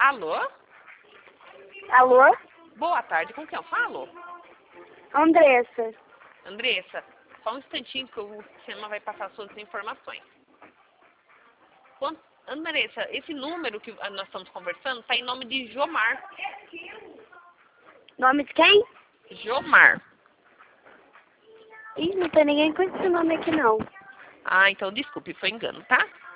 Alô? Alô? Boa tarde, com quem eu falo? Andressa. Andressa, só um instantinho que o sistema vai passar suas informações. Andressa, esse número que nós estamos conversando está em nome de Jomar. Nome de quem? Jomar. Ih, não tem ninguém com esse nome aqui não. Ah, então desculpe, foi engano, tá?